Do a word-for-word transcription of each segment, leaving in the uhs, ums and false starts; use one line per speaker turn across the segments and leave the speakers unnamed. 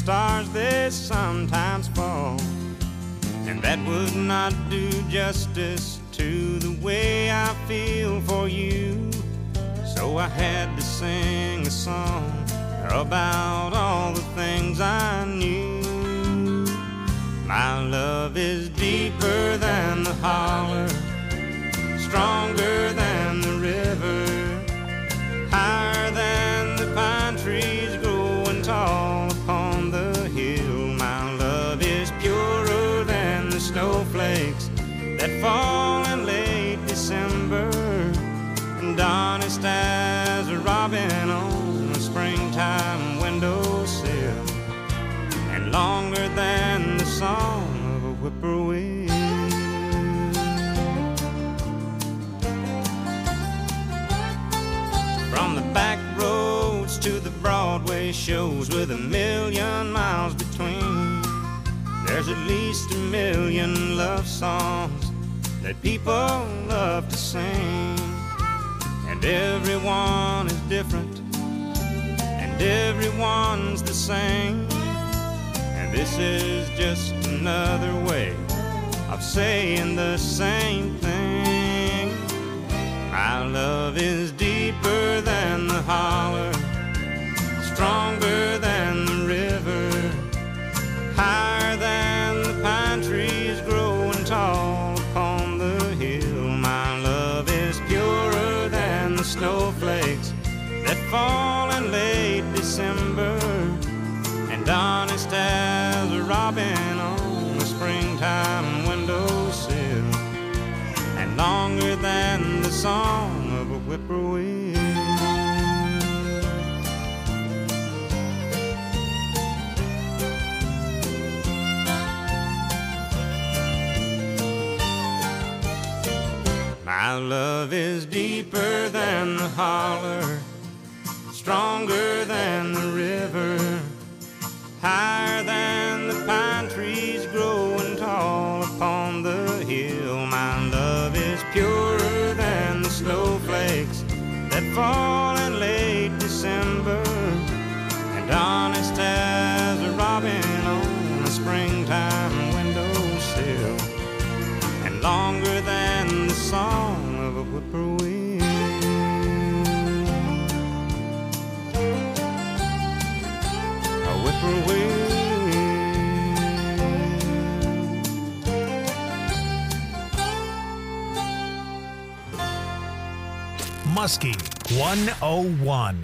stars they sometimes fall, and that would not do justice to the way I feel for you. So I had to sing a song about all the things I knew. My love is deeper than the holler, stronger than the river, higher than the pine trees growing tall upon the hill. My love is purer than the snowflakes that fall in late December, and honest as a robin on a springtime windowsill, and longer than the song of a whippoorwill. From the back roads to the Broadway shows with a million miles between, there's at least a million love songs that people love to sing. And everyone is different, and everyone's the same, and this is just another way of saying the same thing. My love is deeper than the holler, stronger than the river, higher than the pine trees growing tall upon the hill. My love is purer than the snowflakes that fall in late December, and honest as a robin on a springtime windowsill, and longer than the song of a whippoorwill. My love is deeper than the holler, stronger than the river, higher than the pine trees growing tall upon the hill. My love is purer than the snowflakes that fall in late December, and honest as a robin on a springtime windowsill, and longer than the song of a whippoorwill. A whippoorwill.
Muskie one oh one.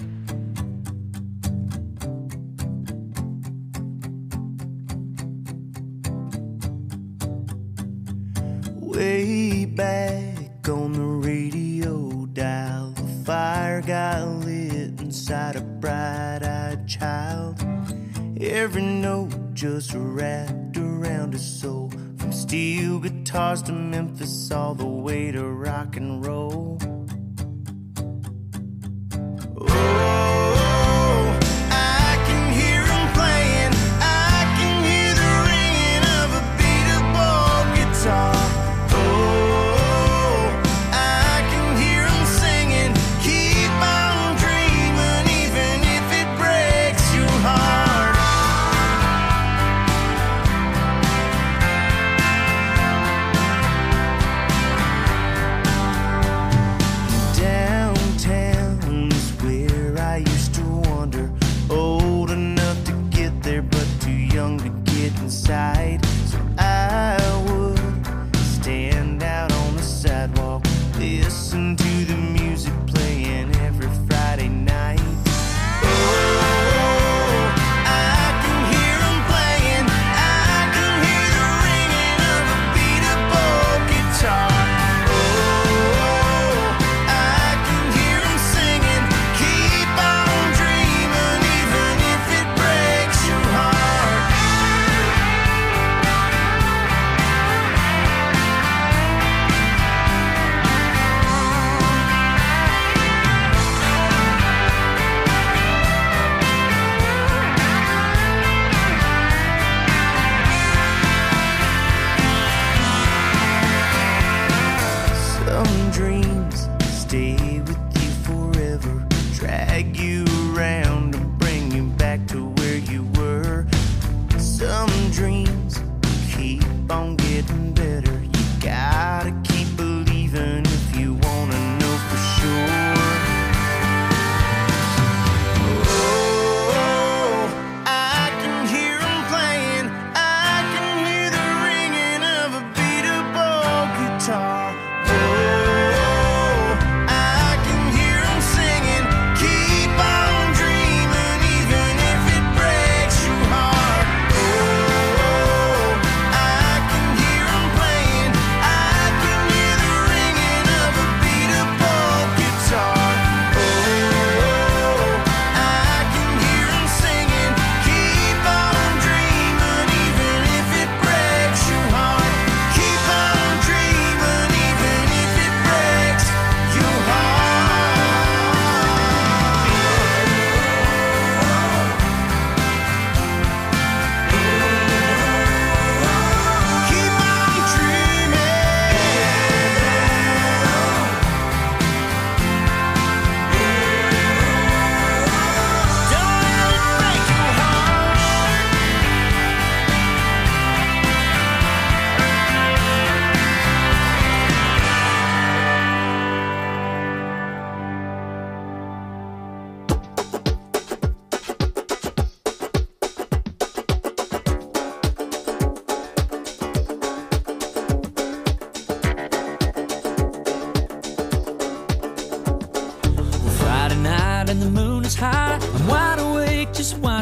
Way back on the radio dial, the fire got lit inside a bright-eyed child. Every note just wrapped around his soul, from steel guitars to Memphis, all the way to rock and roll.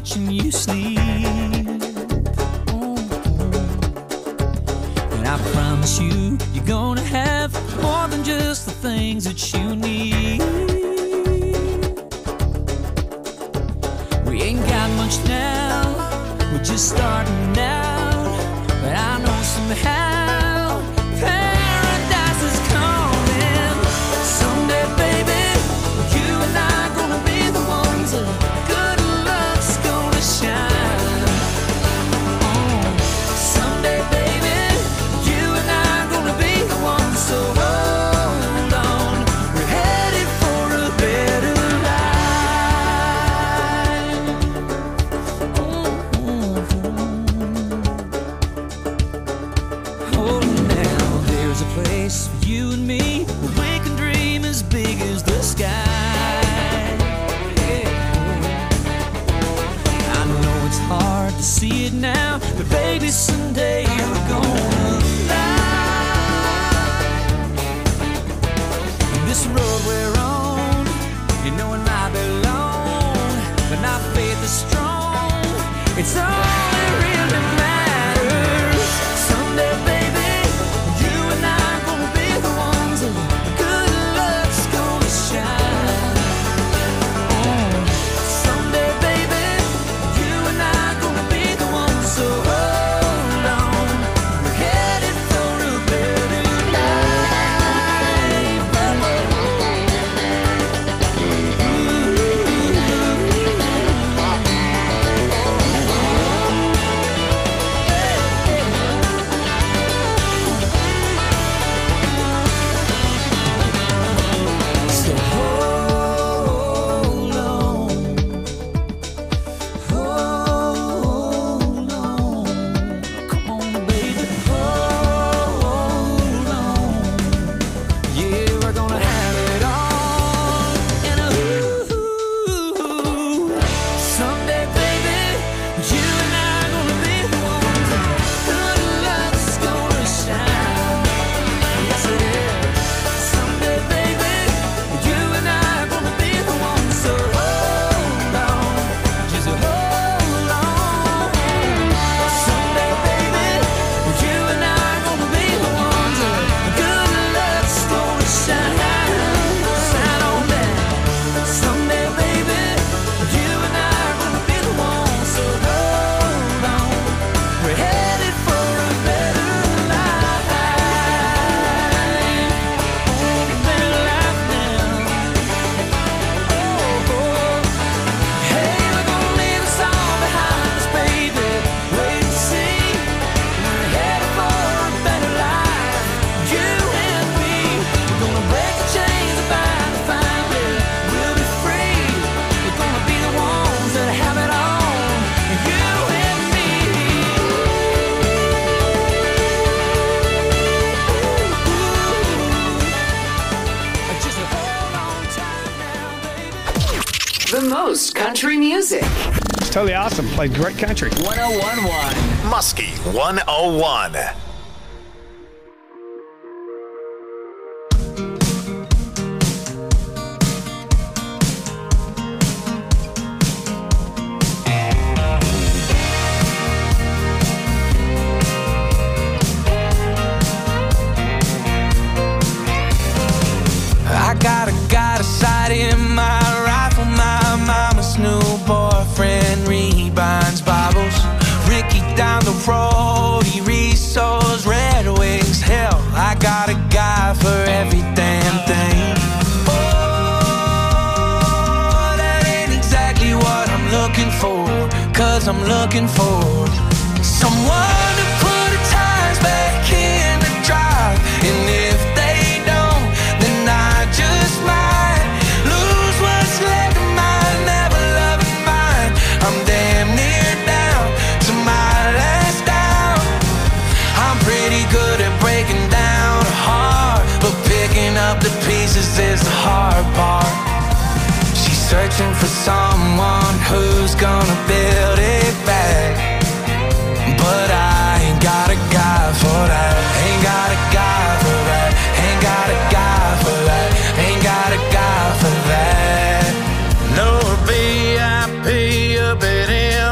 watching you sleep. And I promise you, you're gonna have more than just the things that you need. We ain't got much now, we're just starting out, but I know somehow paradise is coming. Someday, baby, you and I gonna be the ones that good luck's gonna shine. Oh, someday, baby, you and I gonna be the ones, so hold on, we're headed for a better life. Oh, now there's a place for you and me where we can dream as big as the sky. Yeah. I know it's hard to see it now, but baby, someday we're gonna fly. This road we're on, you know it might be long, but our faith is strong. It's all that really matters. Someday, baby, you and I gonna be the ones that good luck's gonna shine. Oh, someday, baby, you and I gonna be the ones, so hold on, we're headed for a better life. So hold on, hold on, come on, baby, hold on. Yeah, we're gonna have it all, and ooh, someday, baby, you and I gonna be the ones that good luck's gonna shine. Yes, it is. Someday, baby, you and I gonna be the ones, so hold on, just hold on. Someday, baby, you and I gonna be the ones that good luck's gonna shine. Shine on down. Someday, baby, you and I gonna be the ones, so hold on, we're headed for a better life. Oh, a better life now. Oh, hey, we're gonna leave us all behind us, baby. Wait and see. We're headed for a better life. You and me. We're gonna break the chains and find a find it. We'll be free. We're gonna be the ones that have it all. You and me. Just hold on tight now, baby.
The most country music.
It's totally awesome. Played great country.
one oh one point one.
Muskie one oh one.
I got a got a sight in my rifle. My mama's new boyfriend rebinds Bibles. Ricky down the road, he resows Red Wings. Hell, I got a guy for every damn thing. Oh, that ain't exactly what I'm looking for. Cause I'm looking for someone to put the tires back in the drive. And if they don't, then I just might lose what's left of my never loving mind. I'm damn near down to my last down. I'm pretty good at breaking down a heart, but picking up the pieces is the hard part. She's searching for someone who's gonna build it back, but I ain't got a guy for that. Ain't got a guy for that. Ain't got a guy for that. Ain't got a guy for that. No V I P up at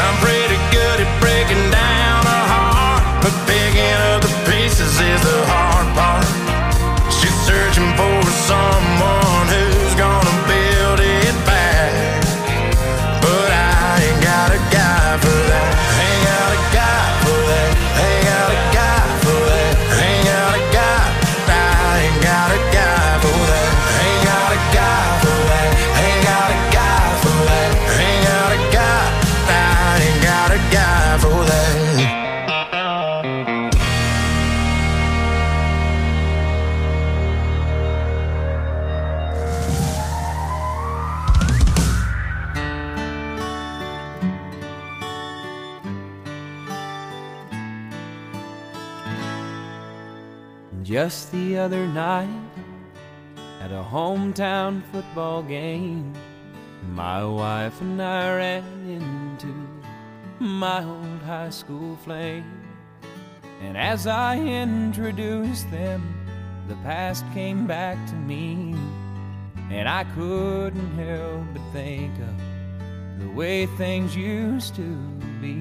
I'm pretty good at breaking down a heart, but picking up the pieces is the hard part. She's searching for someone who's gonna build it back, but I ain't got a guy for that. Ain't got a guy for that. Ain't got a guy for that. Ain't got a guy. I ain't got a guy for that. Ain't got a guy for that. Ain't got a guy for that. Ain't got a guy. I ain't got a guy for that.
Just the other night, at a hometown football game, my wife and I ran into my old high school flame. And as I introduced them, the past came back to me, and I couldn't help but think of the way things used to be.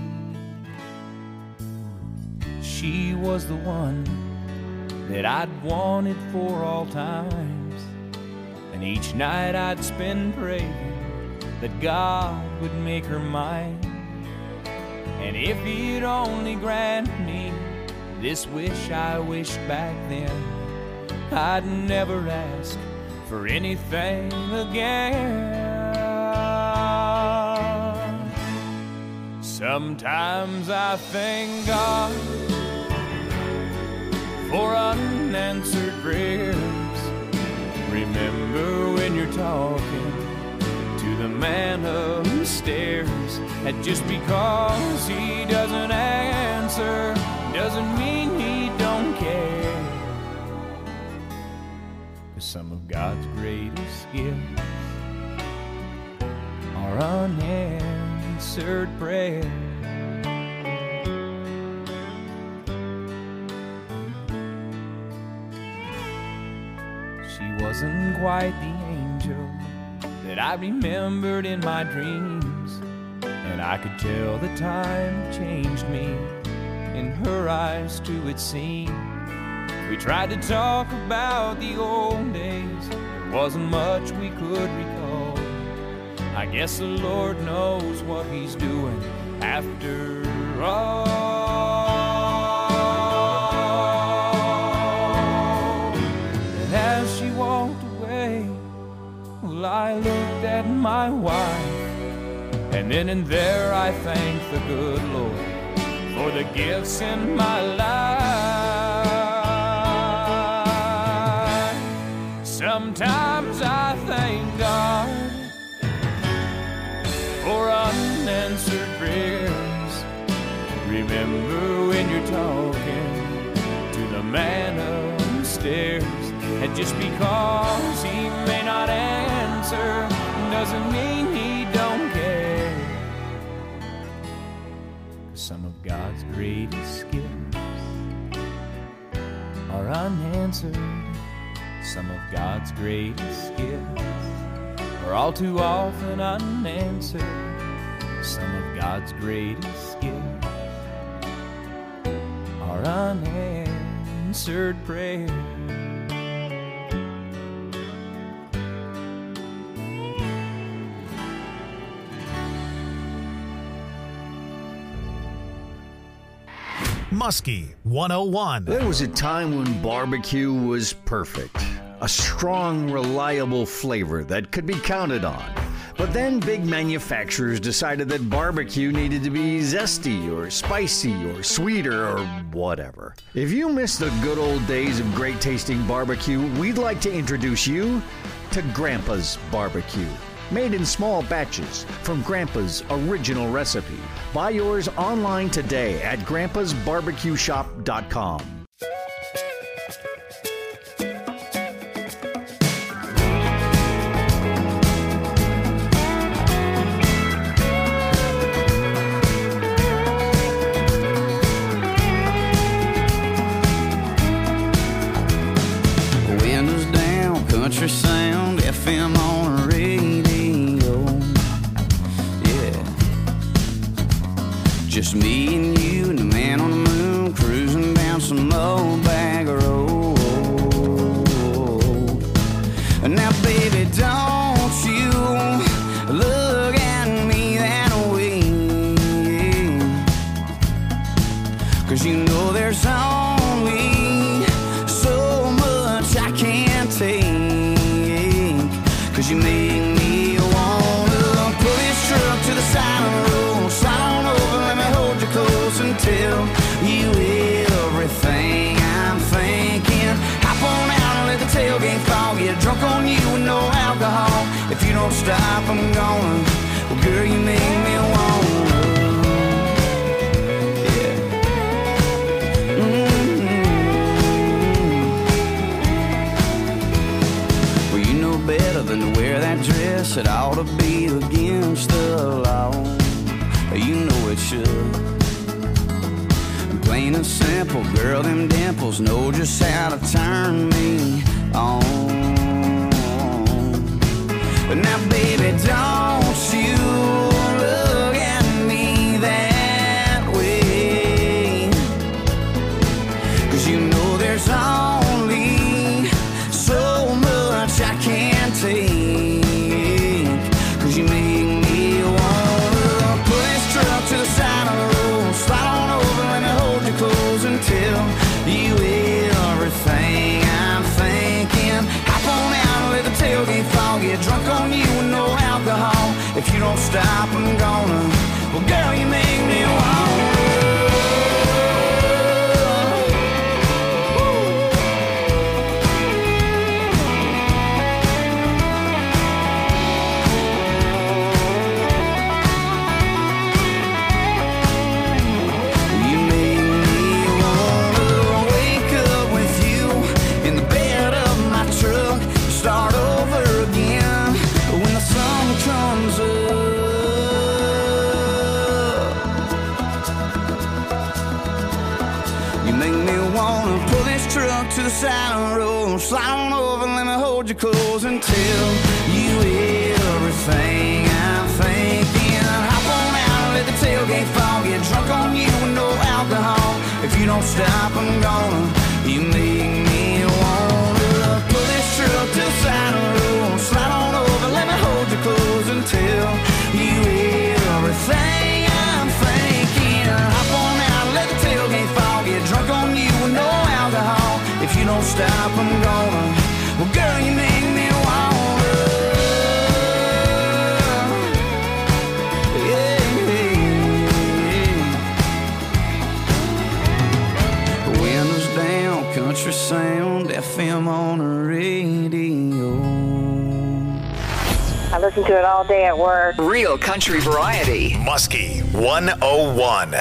She was the one that I'd wanted for all times, and each night I'd spend praying that God would make her mine. And if he'd only grant me this wish I wished back then, I'd never ask for anything again. Sometimes I thank God for unanswered prayers. Remember when you're talking to the man upstairs, and just because he doesn't answer doesn't mean he don't care. 'Cause some of God's greatest gifts are unanswered prayers. Wasn't quite the angel that I remembered in my dreams, and I could tell the time changed me. In her eyes too it seemed. We tried to talk about the old days, there wasn't much we could recall. I guess the Lord knows what he's doing after all. I looked at my wife, and then and there I thanked the good Lord for the gifts in my life. Sometimes I thank God for unanswered prayers. Remember when you're talking to the man upstairs, and just because he may not answer doesn't mean he don't care. Some of God's greatest gifts are unanswered. Some of God's greatest gifts are all too often unanswered. Some of God's greatest gifts are unanswered prayers.
Muskie one oh one.
There was a time when barbecue was perfect. A strong, reliable flavor that could be counted on. But then big manufacturers decided that barbecue needed to be zesty or spicy or sweeter or whatever. If you miss the good old days of great tasting barbecue, we'd like to introduce you to Grandpa's Barbecue. Made in small batches from Grandpa's original recipe. Buy yours online today at grandpas barbecue shop dot com.
Windows down, country sound, F M on a radio. just me and you and the man on the moon, cruising down some old bag road. Now baby, don't you look at me that way, 'cause you know there's only so much I can't take, 'cause you make me wanna pull this truck to the side of the road, slide on over, let me hold you close and tell you everything I'm thinking. Hop on out and let the tailgate fall, get drunk on you with no alcohol. If you don't stop, I'm gonna. Well, girl, you make me wanna. Yeah. Mm-hmm. Well, you know better than to wear that dress. It ought to be against the law. You know it should. Plain and simple, girl, them dimples know just how to turn me on. But now, baby, don't you look at me that way, 'cause you know there's only so much I can't take, 'cause you make me wanna pull this truck to the side of the road, slide on over, let me hold you close and tell you everything I'm thinking. Hop on out and let the tailgate fall, get drunk on you with no alcohol. If you don't stop, I'm gonna. Well, girl, you make me wanna. To the side of the road, slide on over, let me hold you close and tell you everything I'm thinking. Hop on out and let the tailgate fall, get drunk on you with no alcohol. If you don't stop, I'm gonna. You make me wanna pull this truck to the side of the road, slide on over, let me hold you close and tell you everything I'm thinking. Hop on out and let the tailgate fall, get drunk on you with no alcohol. If you don't stop, I'm gonna. Well, girl, you make me wanna. Yeah, yeah. Windows down, country sound, F M on the radio.
I listen to it all day at work.
Real country variety.
Muskie one oh one.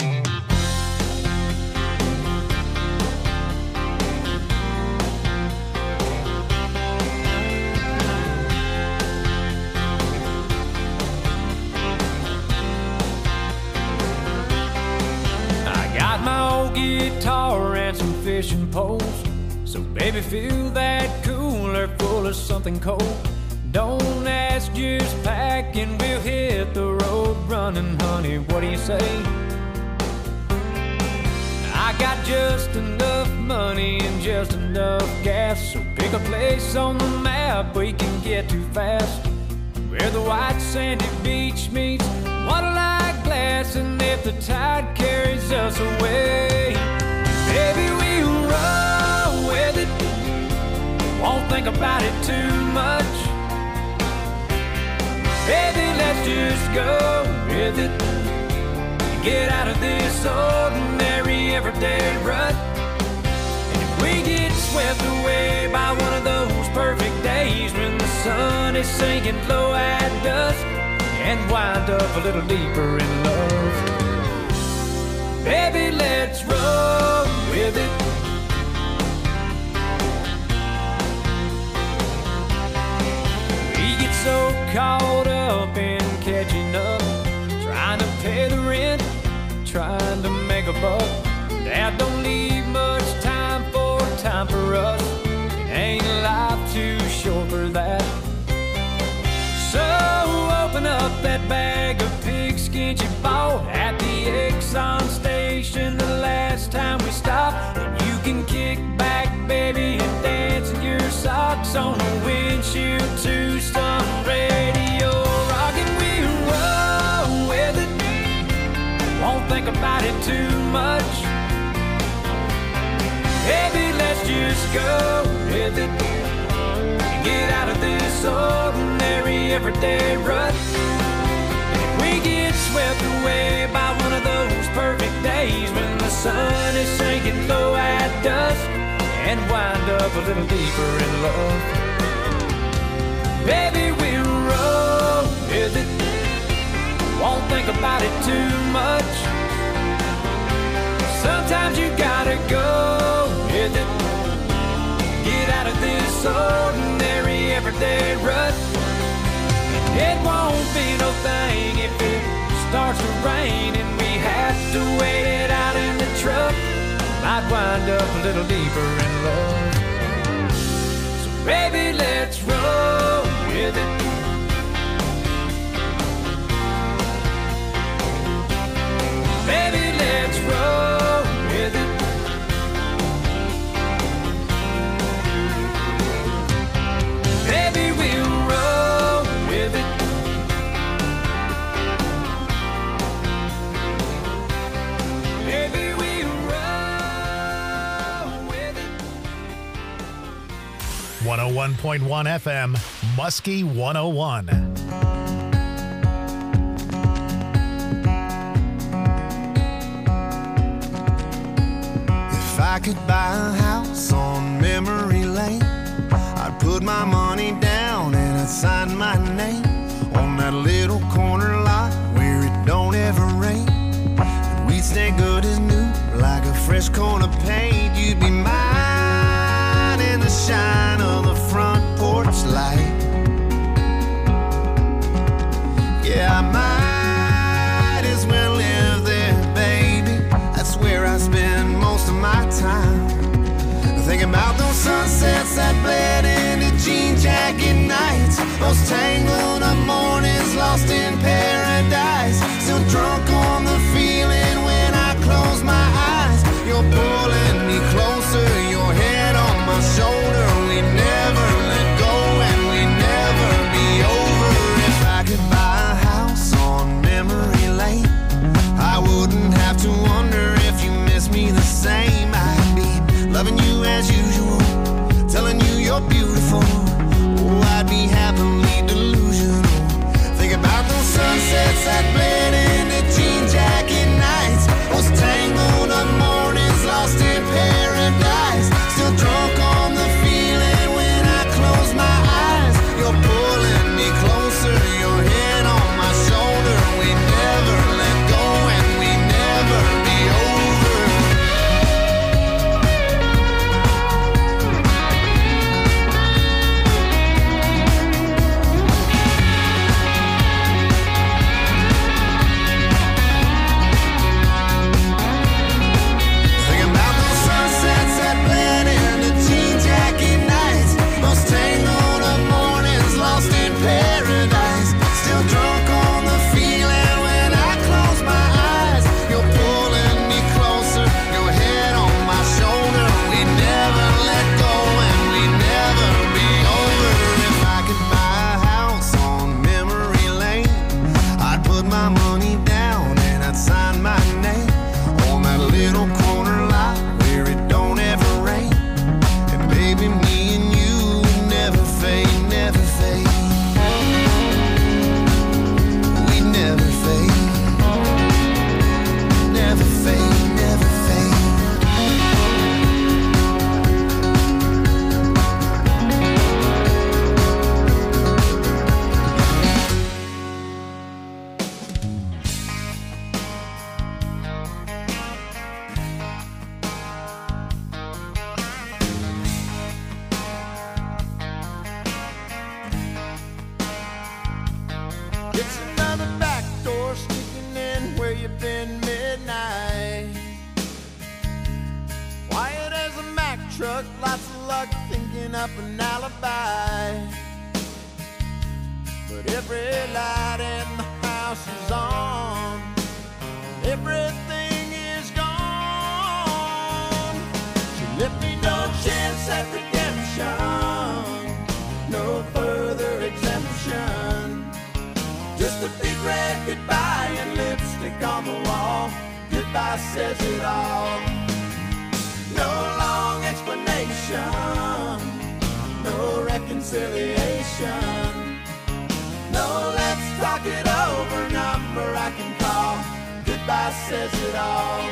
Guitar and some fishing poles, so baby, fill that cooler full of something cold. Don't ask, just pack and we'll hit the road running, honey. What do you say? I got just enough money and just enough gas, so pick a place on the map we can get to fast, where the white sandy beach meets water-like glass, and if the tide carries us away, baby, we'll roll with it. Won't think about it too much. Baby, let's just go with it. Get out of this ordinary everyday rut. And if we get swept away by one of those perfect days when the sun is sinking low at dusk, and wind up a little deeper in love, baby, let's roll with it. We get so caught up in catching up, trying to pay the rent, trying to make a buck, that don't leave much time for time for us. It ain't life too short for that. So open up that bag of pigskin you bought at the won't think about it too much. Maybe let's just go with it and get out of this ordinary everyday rut. And if we get swept away by one of those perfect days when the sun is sinking low at dusk and wind up a little deeper in love, maybe we'll roll with it, won't think about it too much. Sometimes you gotta go with it, get out of this ordinary everyday rut. It won't be no thing if it starts to rain and we have to wait it out in the truck. Might wind up a little deeper in love. So baby, let's roll with it. Baby, let's roll with it. Baby, we'll roll with it. Baby, we'll roll with it.
one oh one point one F M, Muskie one oh one.
If I could buy a house on memory lane, I'd put my money down and I'd sign my name on that little corner lot where it don't ever rain. And we'd stay good as new, like a fresh coat of paint. You'd be mine in the shine of the front porch light. Yeah, I might as well live there, baby. That's where I spend most of my time. Thinking about those sunsets that bled into jean jacket nights, those tangled up mornings lost in paradise. Still drunk on the feeling when I close my eyes. You're pulling me closer, your head on my shoulder. We never let go and we never be over. If I could buy a house on memory lane, I wouldn't have to wonder if you miss me the same. I'd be loving you as usual, telling you you're beautiful. Oh, I'd be happily delusional. Think about those sunsets that bled into jean jacket nights, those tangled up mornings lost in paradise. Still drunk on the feeling when I close my eyes. You're pulling me closer, your head on my shoulder. We never let go and we never be over. Thinking about those sunsets that bled into jean jacket nights, those tangled up mornings lost in paradise. Still drunk on the feeling when I close my eyes. You're pulling me closer, your head on my shoulder. We never let go and we never be over. If I could buy a house on memory lane, I'd put my money down and I'd sign my name on that little corner lot where it don't ever rain. And baby, me and you never fade, never fade. We never fade, never fade, never fade. It's another back door sneaking in where you've been midnight. Quiet as a Mack truck, lots of luck thinking up an alibi. But every light in the house is on, everything is gone. She left me no chance at redemption, no further exemption. Just a big red goodbye and lipstick
on the wall. Goodbye says it all. No long explanation, no reconciliation. No, let's talk it over, number I can call. Goodbye says it all.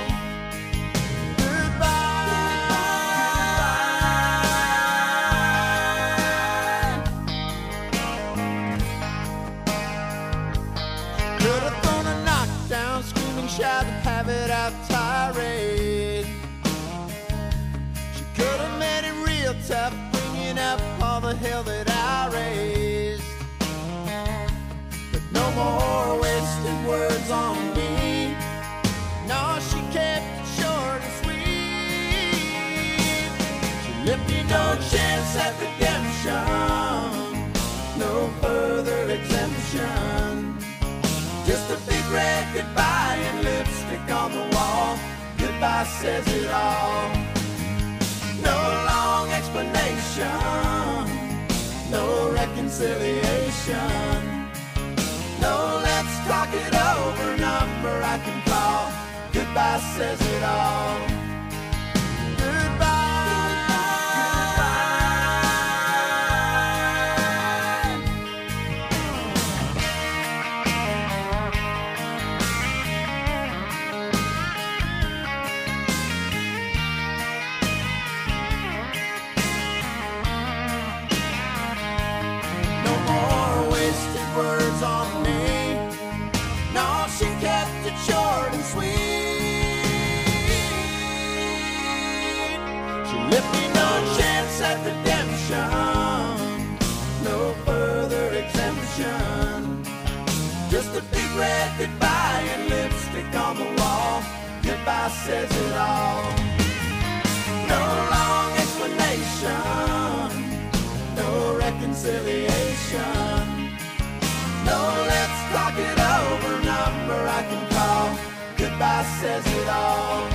Shout, have it out tirade. She could have made it real tough, bringing up all the hell that I raised. But no more wasted words on me. No, she kept it short and sweet. She left me no chance at redemption, no further exemption. Just a big red goodbye and lipstick on the wall. Goodbye says it all. No long explanation, no reconciliation. No, let's talk it over, number I can call. Goodbye says it all. Words on me. No, she kept it short and sweet. She left me no chance at redemption, no further exemption. Just a big red goodbye and lipstick on the wall. Goodbye says it all. No long explanation, no reconciliation. No, let's talk it over, number I can call. Goodbye says it all.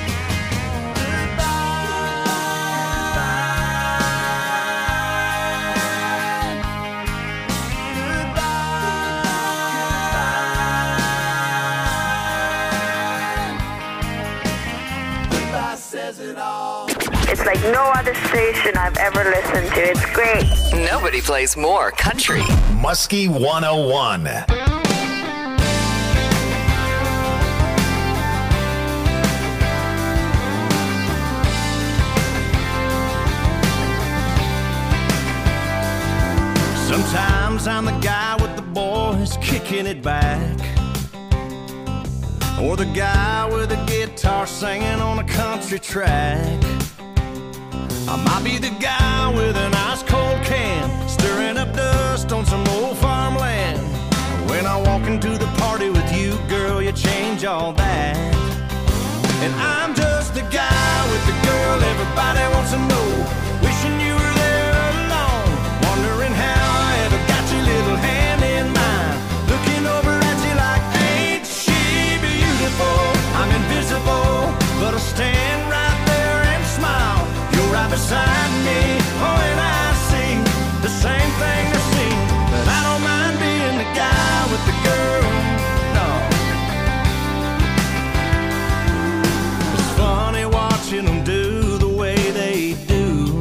It's like no other station I've ever listened to. It's great.
Nobody plays more country.
Muskie one oh one.
Sometimes I'm the guy with the boys kicking it back, or the guy with a guitar singing on a country track. I might be the guy with an ice cold can, stirring up dust on some old farmland. When I walk into the party with you, girl, you change all that. And I'm just the guy with the girl everybody wants to know, wishing you were there alone, wondering how I ever got your little hand in mine, looking over at you like, ain't she beautiful? I'm invisible, but I'll stand right there and smile. You're right beside me, oh, and I see the same thing they see, but I don't mind being the guy with the girl, no. It's funny watching them do the way they do.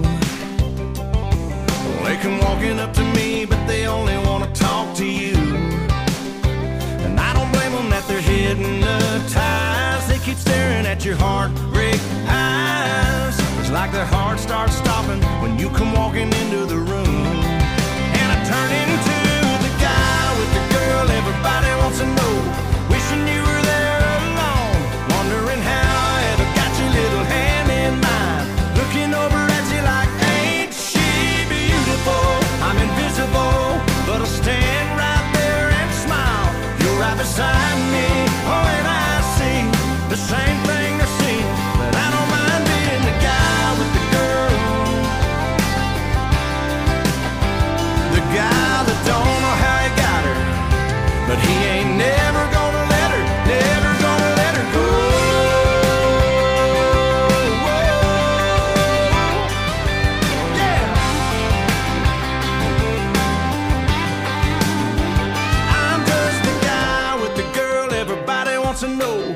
They come walking up to me, but they only want to talk to you. And I don't blame them that they're hypnotized. They keep staring at your heartbreak eyes. It's like their heart starts stopping when you come walking into the room. And I turn into the guy with the girl everybody wants to know, wishing you were there alone, wondering how I ever got your little hand in mine, looking over at you like, ain't she beautiful? I'm invisible, but I'll stand right there and smile. You're right beside me, oh, and I see the same thing I see, but I don't mind being the guy with the girl.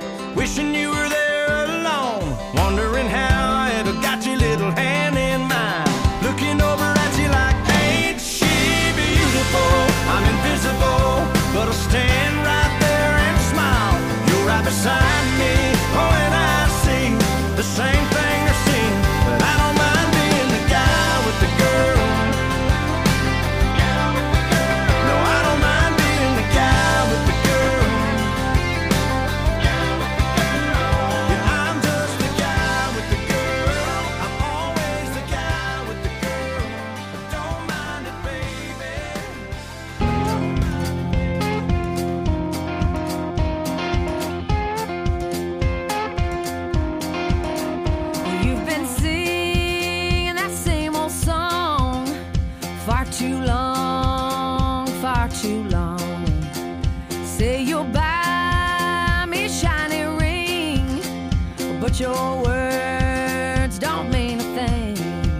wishing you were there alone, wondering how I ever got your little hand in mine, looking over at you like, ain't she beautiful? I'm invisible, but I'll stand right there and smile. You're right beside me, oh, and I see the same thing they're seeing, but I don't mind being the guy with the girl. No, I don't mind being the guy with the girl. Yeah, I'm just the guy with the girl. I'm always the guy with the girl. But don't mind it, baby.
You've been singing that same old song far too long, far too long. Say you'll buy me a shiny ring, but your words don't mean a thing.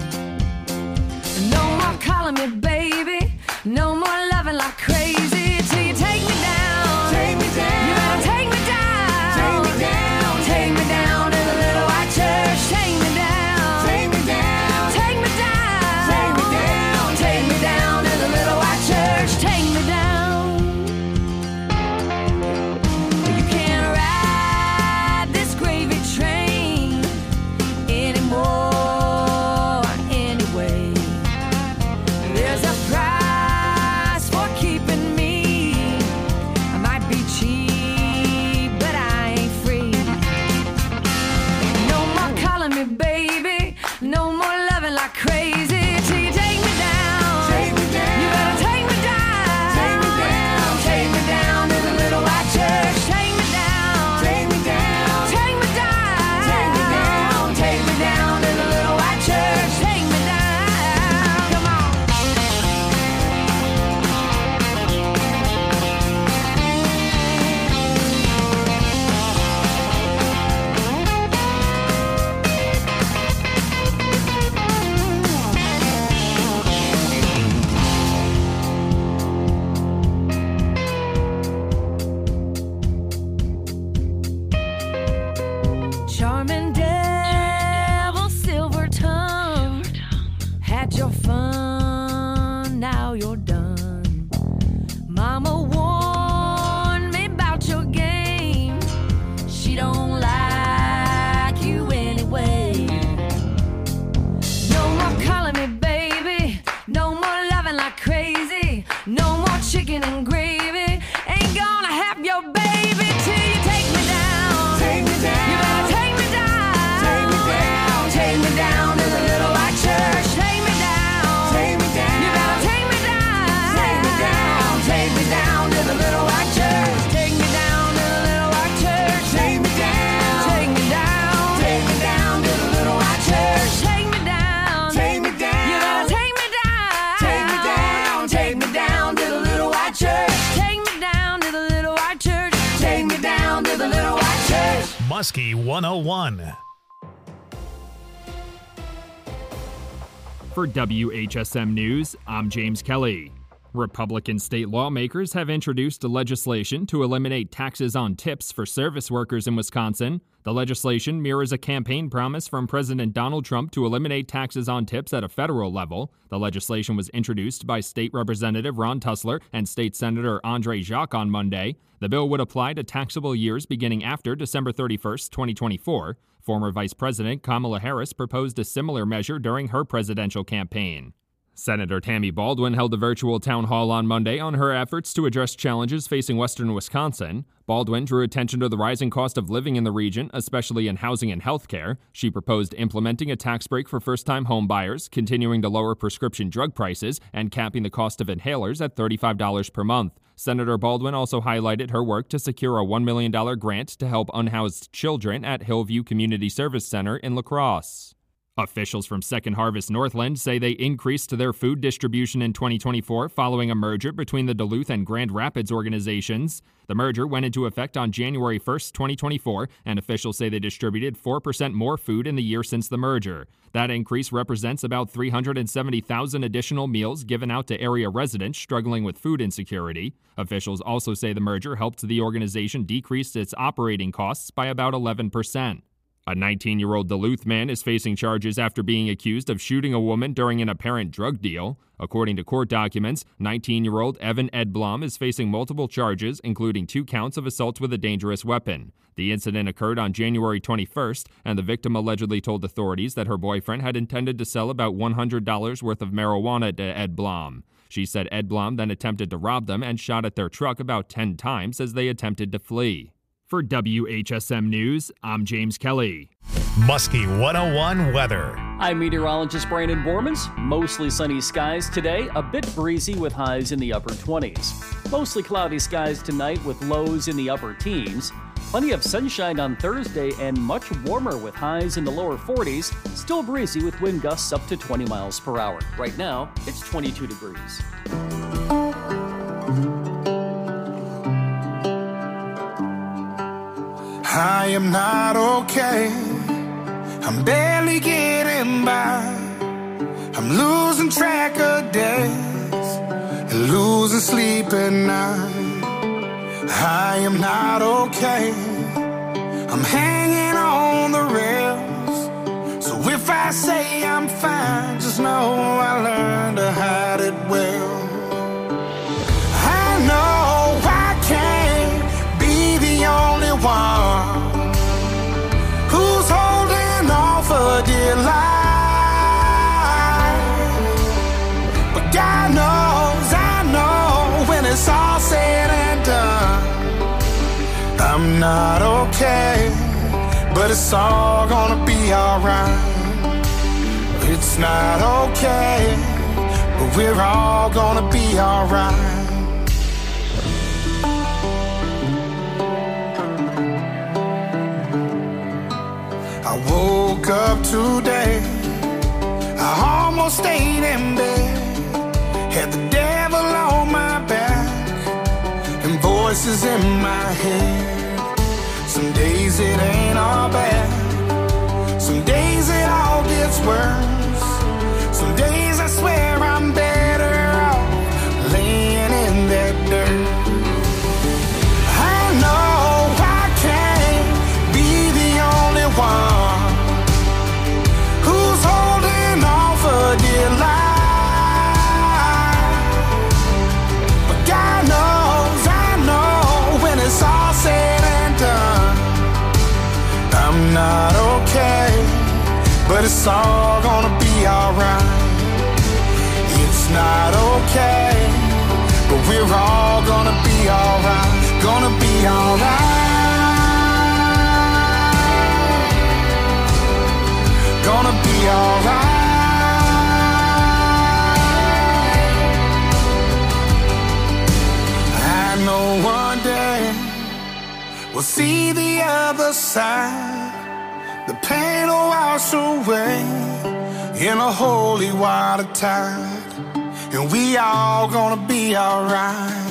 No more calling me baby, no more loving like crazy till you take me down. Take me down. You better take me down. Take me down. Take me down to the little white church. Take me down. Take me down. Take me down. Take me down. Take me down to the little white church. Take me down. You can't ride this gravy train anymore anyway. There's a price for keeping me. I might be cheap, but I ain't free. No more calling me baby, no more loving like crazy till you take me down. Take me down. You better take me down. Take me down. Take me down to the little white church. Take me down. Take me down. Take me down. Take me down. Take me down to the little white church. Take me down. Come on. Charming devil, silver tongue, had your fun, now you're done. Mama warned me about your game. She don't like you anyway. No more calling me baby, no more loving like crazy, no more chicken and gravy. Ain't gonna have your baby till you take me down. Take me down. You better take me down. Take me down. Take me down to the little white church. Take me down. Take me down. You better take me down. Take me down. Take me down to the little white church. Take me down to the little white church. Take me down. Take me down. Take me down to the little white church. Take me down. Take me down. You better take me down. Take me down. Take me down to the little white church. Take me down to the little white church. Take me down to the little white church.
Muskie one oh one.
For W H S M News, I'm James Kelly. Republican state lawmakers have introduced a legislation to eliminate taxes on tips for service workers in Wisconsin. The legislation mirrors a campaign promise from President Donald Trump to eliminate taxes on tips at a federal level. The legislation was introduced by State Representative Ron Tussler and State Senator Andre Jacques on Monday. The bill would apply to taxable years beginning after December thirty-first, twenty twenty-four. Former Vice President Kamala Harris proposed a similar measure during her presidential campaign. Senator Tammy Baldwin held a virtual town hall on Monday on her efforts to address challenges facing western Wisconsin. Baldwin drew attention to the rising cost of living in the region, especially in housing and health care. She proposed implementing a tax break for first-time home buyers, continuing to lower prescription drug prices, and capping the cost of inhalers at thirty-five dollars per month. Senator Baldwin also highlighted her work to secure a one million dollars grant to help unhoused children at Hillview Community Service Center in La Crosse. Officials from Second Harvest Northland say they increased their food distribution in twenty twenty-four following a merger between the Duluth and Grand Rapids organizations. The merger went into effect on January first, twenty twenty-four, and officials say they distributed four percent more food in the year since the merger. That increase represents about three hundred seventy thousand additional meals given out to area residents struggling with food insecurity. Officials also say the merger helped the organization decrease its operating costs by about eleven percent. A nineteen-year-old Duluth man is facing charges after being accused of shooting a woman during an apparent drug deal. According to court documents, nineteen-year-old Evan Edblom is facing multiple charges, including two counts of assault with a dangerous weapon. The incident occurred on January twenty-first, and the victim allegedly told authorities that her boyfriend had intended to sell about one hundred dollars worth of marijuana to Edblom. She said Edblom then attempted to rob them and shot at their truck about ten times as they attempted to flee. For W H S M News, I'm James Kelly.
Muskie one oh one weather.
I'm meteorologist Brandon Bormans. Mostly sunny skies today, a bit breezy with highs in the upper twenties. Mostly cloudy skies tonight with lows in the upper teens. Plenty of sunshine on Thursday and much warmer with highs in the lower forties. Still breezy with wind gusts up to twenty miles per hour. Right now, it's twenty-two degrees.
I am not okay. I'm barely getting by. I'm losing track of days and losing sleep at night. I am not okay. I'm hanging on the rails. So if I say I'm fine, just know I learned to hide it well. I know I can't be the only one who's holding on for dear life. But God knows, I know when it's all said and done, I'm not okay, but it's all gonna be alright. It's not okay, but we're all gonna be alright. I woke up today, I almost stayed in bed, had the devil on my back and voices in my head. Some days it ain't all bad, some days it all gets worse. Some days I swear I'm better off laying in that dirt. I know I can't be the only one who's holding on for dear life. But God knows, I know when it's all said and done, I'm not okay, but it's all gonna be alright. It's not okay, but we're all gonna be alright. Gonna be alright. Gonna be alright. I know one day we'll see the other side. The pain will wash away in a holy water tide, and we all gonna be alright.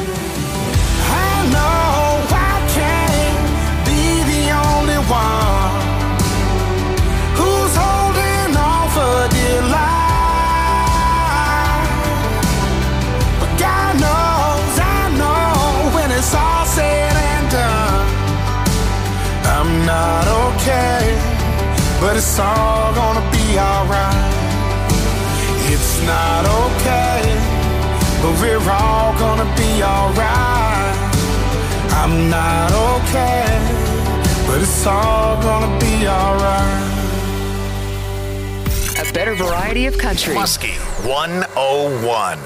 I know I can't be the only one who's holding on for dear life. But God knows, I know when it's all said and done, I'm not okay, but it's all gonna be alright. It's not okay, but we're all gonna be alright. I'm not okay, but it's all gonna be alright.
A better variety of country.
Muskie one oh one.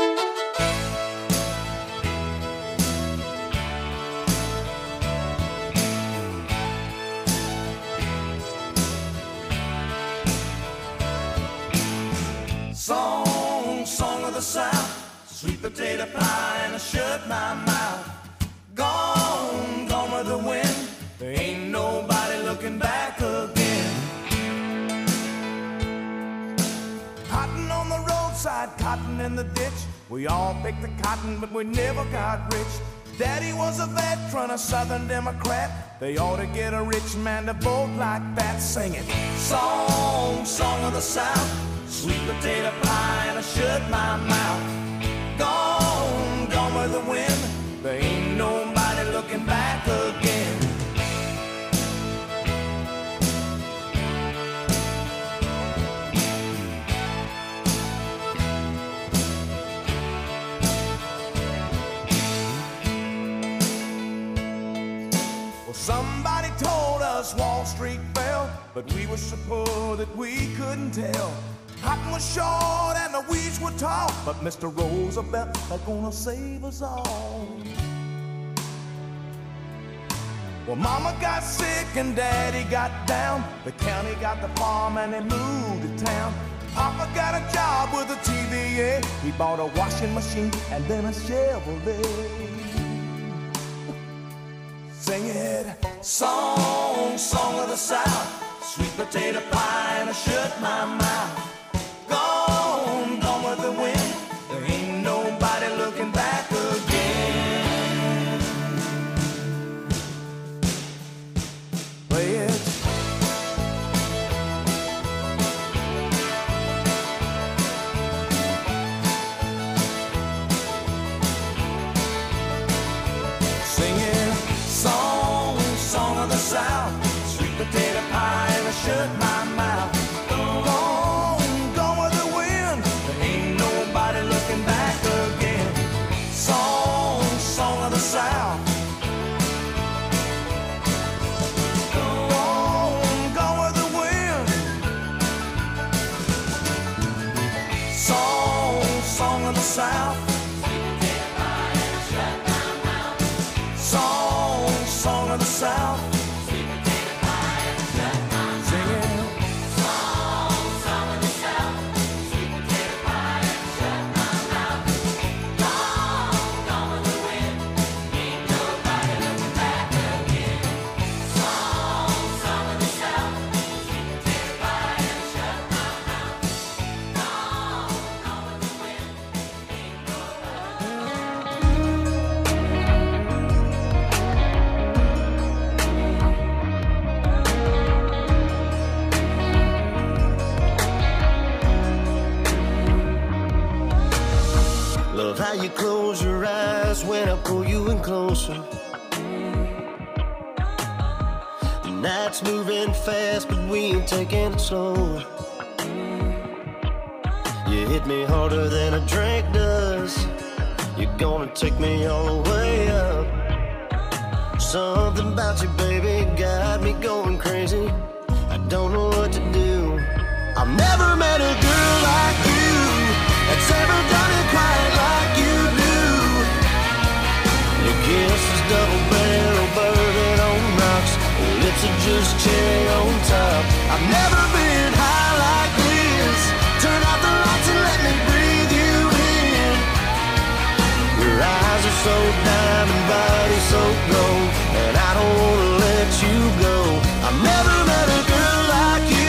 Song, song of the South, sweet potato pie and I shut my mouth. Gone, gone with the wind, there ain't nobody looking back again. outside, cotton in the ditch. We all picked the cotton, but we never got rich. Daddy was a veteran, a Southern Democrat. They ought to get a rich man to vote like that. Singing song, song of the South, sweet potato pie, and I shut my mouth. Gone, gone with the wind. There ain't nobody looking back again. Somebody told us Wall Street fell, but we were so poor that we couldn't tell. Cotton was short and the weeds were tall, but Mister Roosevelt is gonna save us all. Well, Mama got sick and Daddy got down. The county got the farm and they moved to town. Papa got a job with a T V A. He bought a washing machine and then a Chevrolet. Sing it, song, song of the South, sweet potato pie, and I shut my mouth. Gone, gone with the wind. There ain't nobody looking back again. Play it. South, sweet potato pie, and I shut my mouth. Gone, gone with the wind. There ain't nobody looking back again. Song, song of the South. Gone, gone with the wind. Song, song of the South. Sweet potato pie, and I shut my mouth. Song, song of the South. How you close your eyes when I pull you in closer. The night's moving fast, but we ain't taking it slow. You hit me harder than a drink does. You're gonna take me all the way up. Something about you, baby, got me going crazy. I don't know what to do. I've never met a girl like you that's ever done it quite like you do. Your kiss is double barrel bourbon on rocks. Your lips are just cherry on top. I've never been high like this. Turn out the lights and let me breathe you in. Your eyes are so diamond, body so gold, and I don't wanna let you go. I've never met a girl like you.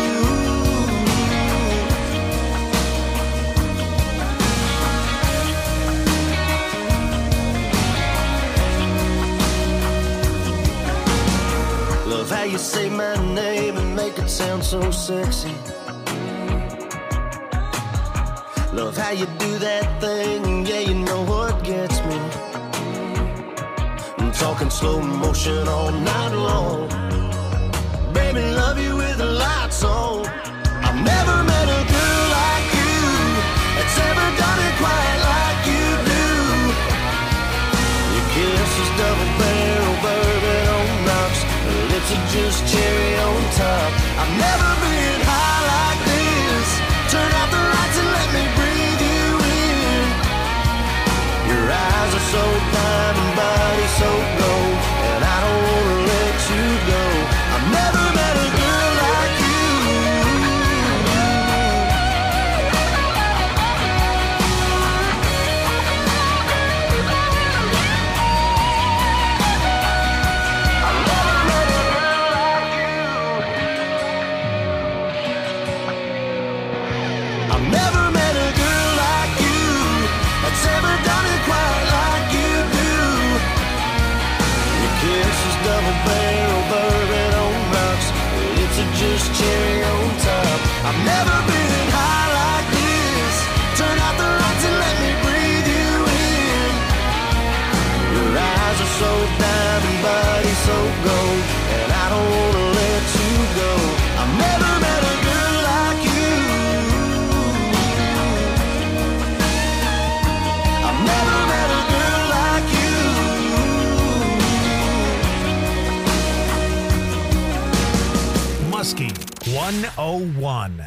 Love how you say my name and make it sound so sexy. Love how you do that thing, yeah, you know what gets me. I'm talking slow motion all night long. Baby, love you with the lights on. I've never met a girl like you that's ever done it quite like you do. Your kiss is double barrel bourbon on rocks. Her lips are just cherry on top. I've never been high like this. Turn out the lights and let me breathe you in. Your eyes are so diamond, body so gold, and I don't wanna let you go. I've never met a girl like you. I've never met a girl like you.
Muskie one oh one.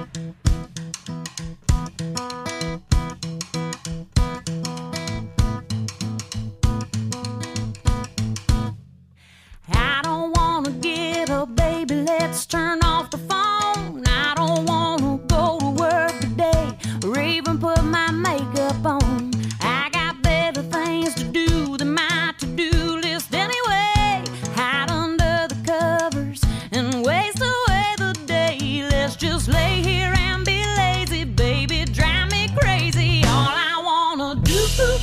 I don't wanna get up, baby, let's turn off the phone. I don't wanna go to work today or even put my makeup on. I got better things to do than my to-do list anyway. Hide under the covers and waste away the day. Let's just lay here and be lazy, baby, drive me crazy. All I wanna do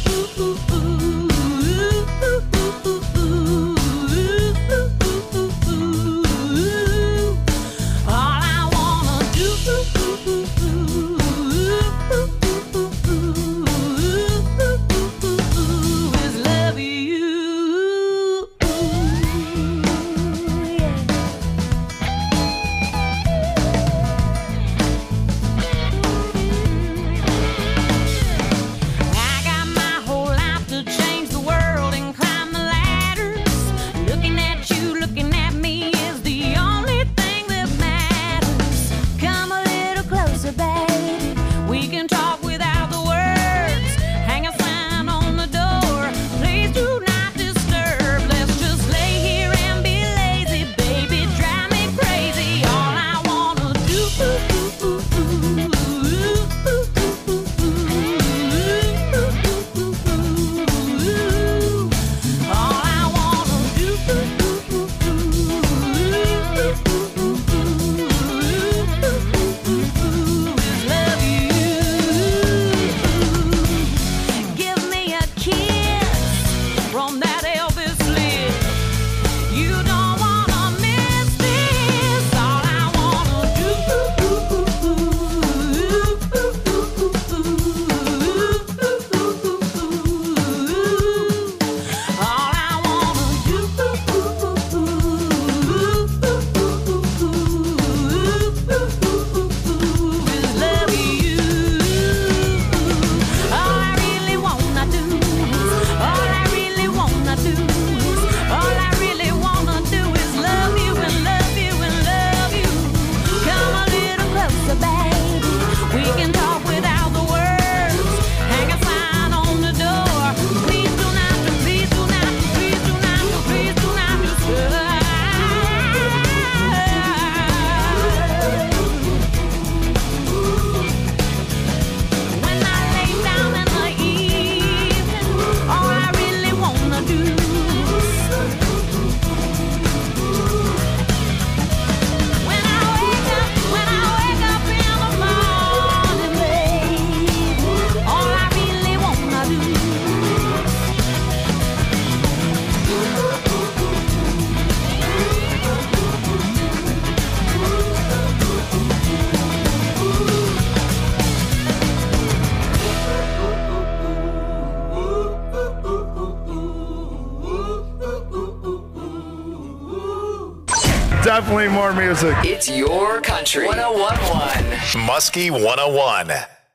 Definitely more music.
It's your country. one oh one point one.
Muskie one oh one.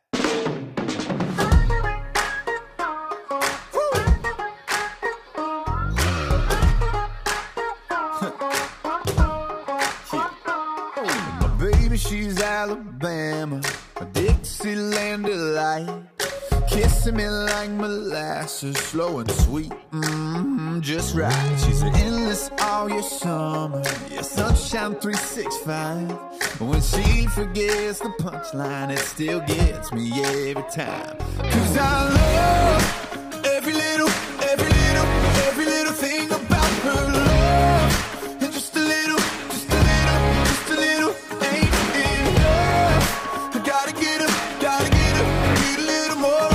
My baby, she's Alabama, a Dixieland delight. Kissing me like molasses, slow and sweet, mm-hmm, just right. She's endless all your summer, yeah, sunshine three sixty-five. When she forgets the punchline, it still gets me every time. Cause I love every little, every little, every little thing about her love. And just a little, just a little, just a little ain't enough. I gotta get her, gotta get her, need a little more.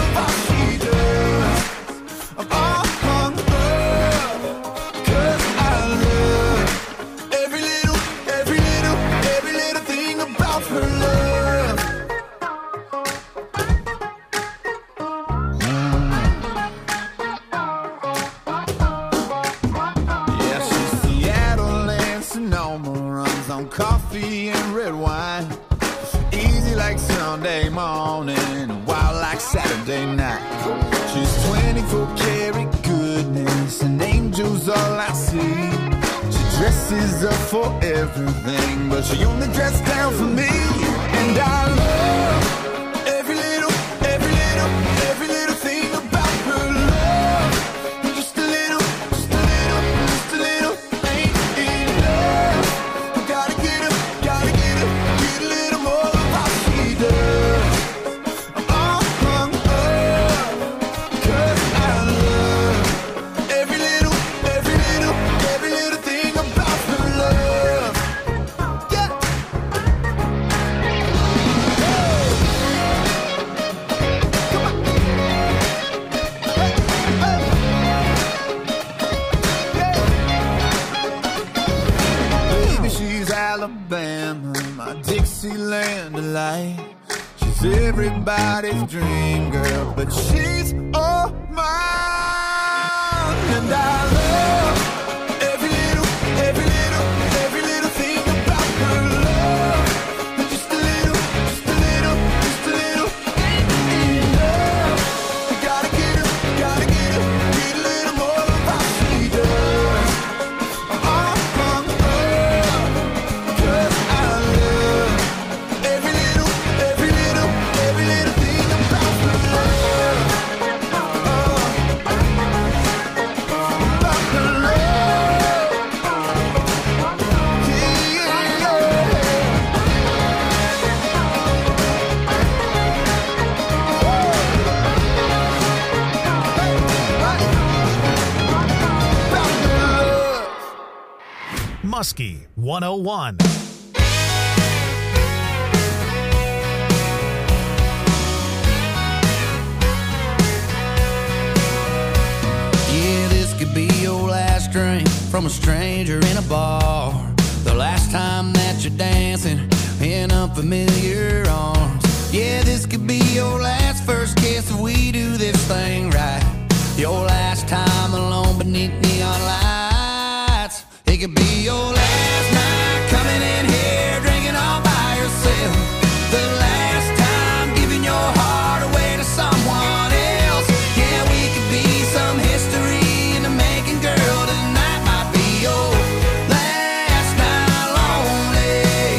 Coffee and red wine, easy like Sunday morning, wild like Saturday night. She's twenty-four karat goodness, and angels all I see. She
dresses up for everything, but she only dressed down for me. And I love every little, every little, every little thing about her love. Just a little, just a little, just a little ain't enough. I gotta get her, gotta get her, get a little more of how she does. Uh-huh, uh, 'cause I love every little, every little, every little thing about her love. Yeah. Baby, she's Alabama, my Dixieland delight. She's everybody's dream girl, but she's all mine. And I love every little, every little, every little thing about her love. Just a little, just a little, just a little ain't enough. I gotta get her, gotta get her, get a little more of how she does. Uh-huh, uh, 'cause I love every little, every little, every little thing about her love. About her love. Yeah,
Muskie one oh one.
Yeah, this could be your last drink from a stranger in a bar. The last time that you're dancing in unfamiliar arms. Yeah, this could be your last first kiss if we do this thing right. Your last time alone beneath neon lights. It could be your last night coming in here drinking all by yourself. The last time giving your heart away to someone else. Yeah, we could be some history in the making, girl. Tonight might be your last night lonely.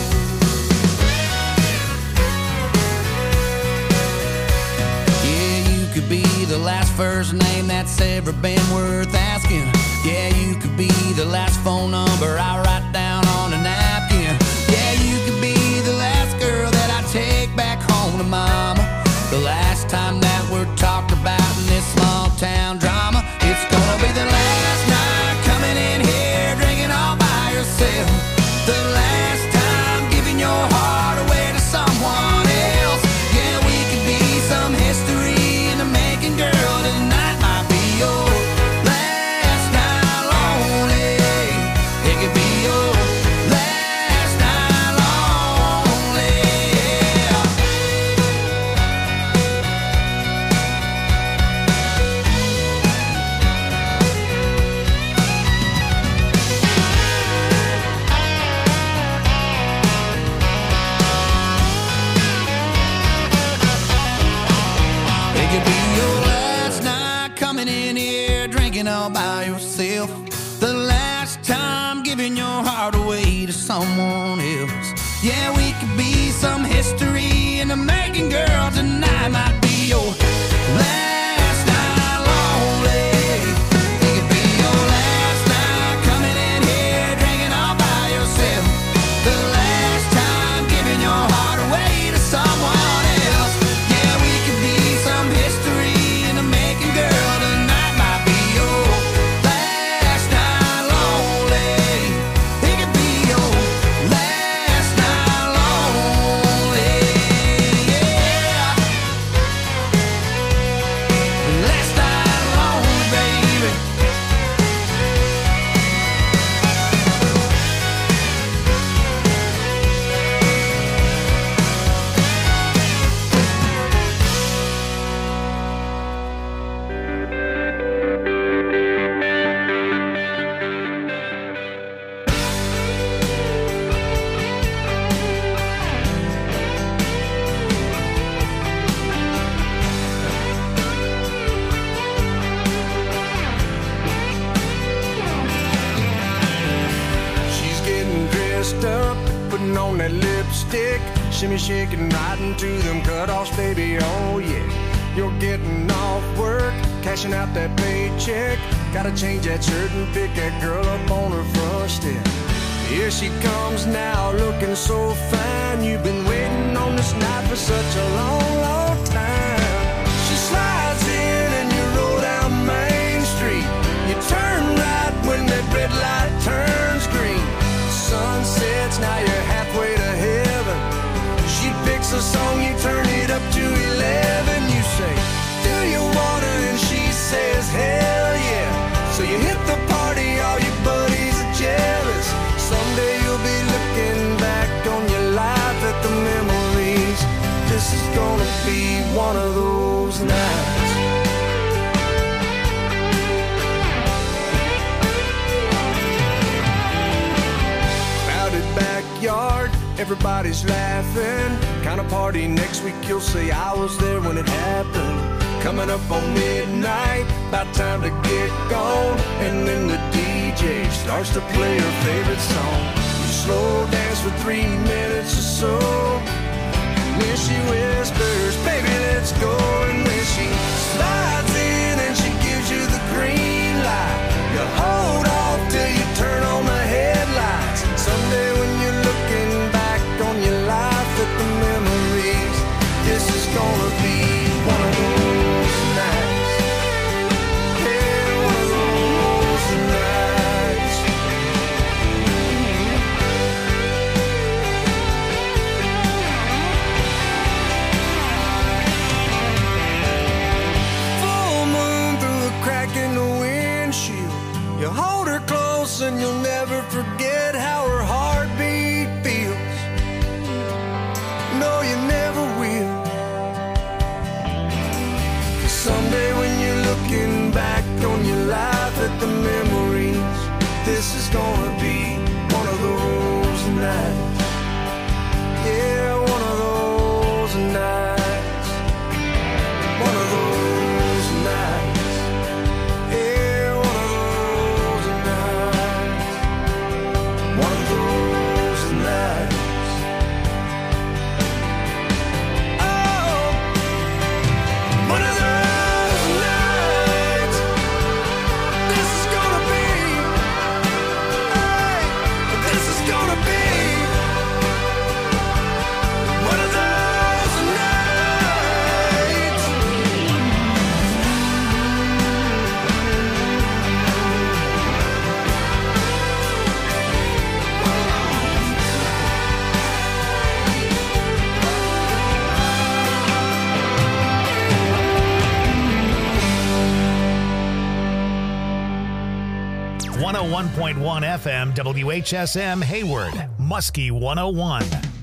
Yeah, you could be the last first name that's ever been worth asking. Yeah, you could be the last phone number I write down on a napkin. Yeah, you could be the last girl that I take back home to mama. The last time that we're talked about in this small town drama. It's gonna be the last night coming in here drinking all by yourself. The last time giving your heart away to someone else. Yeah, we could be some history in the making, girl. Tonight might be your last night lonely. It could be your last night lonely. Yeah. It could be your last night coming in here drinking all by yourself. The last time giving your heart away to someone else. Yeah, we could be some history in the making, girl. Tonight might be your last night lonely. It could be your last night coming in here drinking all by yourself. The last time giving your heart away to someone else. Yeah, we could be some history in the making, girl. Tonight might be your last night lonely. It could be your last night lonely. Yeah.
dressed up, putting on that lipstick, shimmy shaking right into them cutoffs, baby, oh yeah. You're getting off work, cashing out that paycheck, gotta change that shirt and pick that girl up on her front step. Here she comes now, looking so fine. You've been waiting on this night for such a long, long time. She slides in and you roll down Main Street. You turn right when that red light turns green. Sun sets, now you're halfway to heaven. She picks a song, you turn it up to eleven. You say, do you wanna? And she says, hell yeah. So you hit the party, all your buddies are jealous. Someday you'll be looking back on your life at the memories. This is gonna be one of those nights. Crowded backyard, everybody's laughing. Kind of party next week, you'll say I was there when it happened. Coming up on midnight, about time to get gone. And then the D J starts to play her favorite song. You slow dance for three minutes or so. Then she whispers, baby, let's go. And then she slides in and she gives you the green light. You hold off till you turn on the headlights. Someday when you're looking back on your life at the memories, this is gonna be one of those. You hold her close and you'll never forget how her heartbeat feels. No, you never will. Someday when you're looking back on your life at the memories, this is gonna be one of those nights. Yeah, one of those nights. One of those nights.
one oh one point one F M, W H S M Hayward, Muskie one oh one.